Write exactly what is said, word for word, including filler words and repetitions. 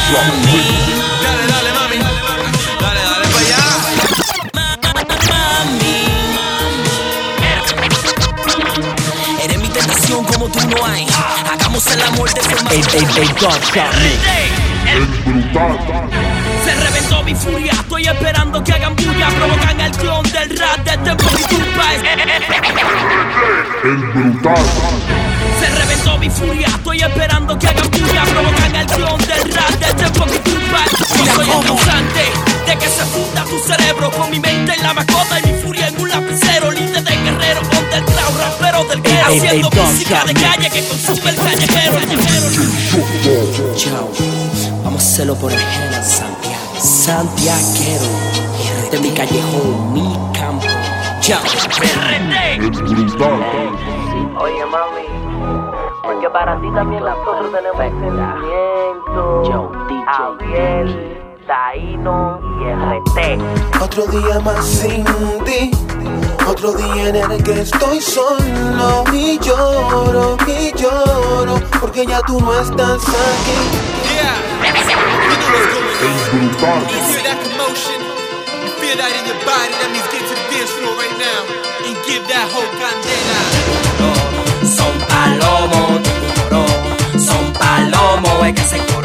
Dale, dale, mami. Dale, dale pa' allá. Mami, eres mi tentación como tú no hay. Hagamos el amor de forma El, el, el God Shot Mix. El brutal. Se reventó mi furia, estoy esperando que hagan bulla. Provocan el clon del rap de Tempo y Culpa. El brutal. Se reventó mi furia, estoy esperando que hagan bulla. Provocan el clon del rap de Tempo y Culpa. Yo soy el causante de que se funda tu cerebro. Con mi mente en la mascota y mi furia en un lapicero. Líder de guerrero, underground, rapero del que haciendo música de calle que consume el callejero. Chao, vamos a hacerlo por el género Santiago. Santiaguero, R T mi callejón, mi campo. Chao, El brutal. Oye mami, porque para ti también nosotros tenemos sentimientos. Javier, Taíno y R T. Otro día más sin ti, otro día en el que estoy solo y lloro, y lloro, porque ya tú no estás aquí. Yeah. You know what's going El on. brutal. You hear that commotion? You feel that in your body? That means get to the dance floor right now and give that whole candela. Son palomos, son palomos, es que se